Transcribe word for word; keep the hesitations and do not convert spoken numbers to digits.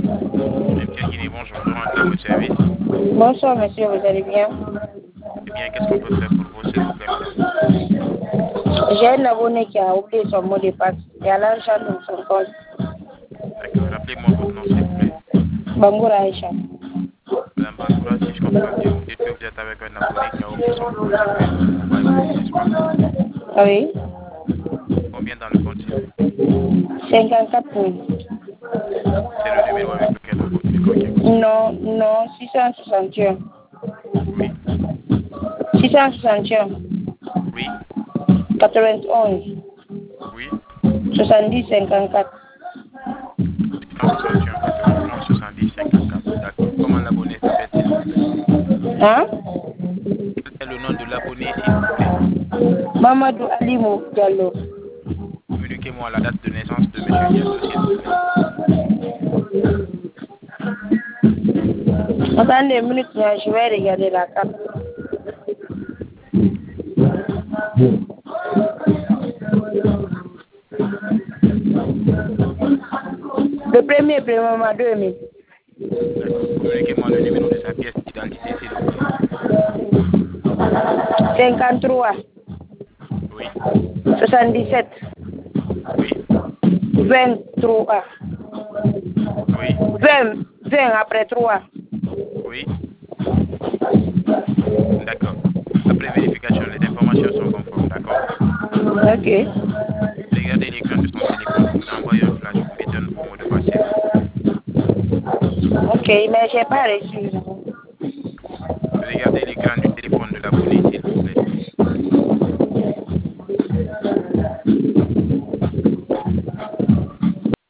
M T N Guinée, bonjour, nous rentrons à votre service. Bonsoir monsieur, vous allez bien? Eh bien, qu'est-ce qu'on peut faire pour vous, s'il vous plaît, madame? J'ai un abonné qui a oublié son mot de passe. Il y a l'argent dans son compte. D'accord, rappelez-moi votre nom, s'il vous plaît. Bangoura Aïcha. Madame Bangoura, si je comprends bien, vous dites que vous êtes avec un abonné qui a oublié son mot de passe, mobile money, n'est-ce pas? Ah oui? Combien dans le compte, s'il vous plaît? cinquante-quatre mille. C'est le numéro avec lequel vous communiquez. Non, non, six cent soixante et un. Oui, six cent soixante et un. oui, quatre-vingt-onze. oui. soixante-dix cinquante-quatre. six cent soixante et un, quatre-vingt-onze, soixante-dix, cinquante-quatre. D'accord. Comment l'abonné s'appelle, s'il vous plaît? Hein? Quel est le nom de l'abonné, s'il vous plaît? Mamadou Alimou Diallo. Communiquez-moi la date de naissance de M. Diallo, s'il vous plaît. Attendez une minute, je vais regarder la carte. Le premier, premièrement, deux mille. D'accord. Communiquez-moi le numéro de sa pièce d'identité, s'il vous plaît. cinquante-trois. Oui, soixante-dix-sept. oui, vingt-trois. oui, vingt. vingt après trois. oui. D'accord. Après vérification, les informations sont conformes, d'accord? Ok. Regardez l'écran de son téléphone pour envoyer un flash ou bien un nouveau mot de passe, s'il vous plaît. Ok, mais j'ai pas reçu. Regardez l'écran du téléphone de l'abonné, s'il vous plaît.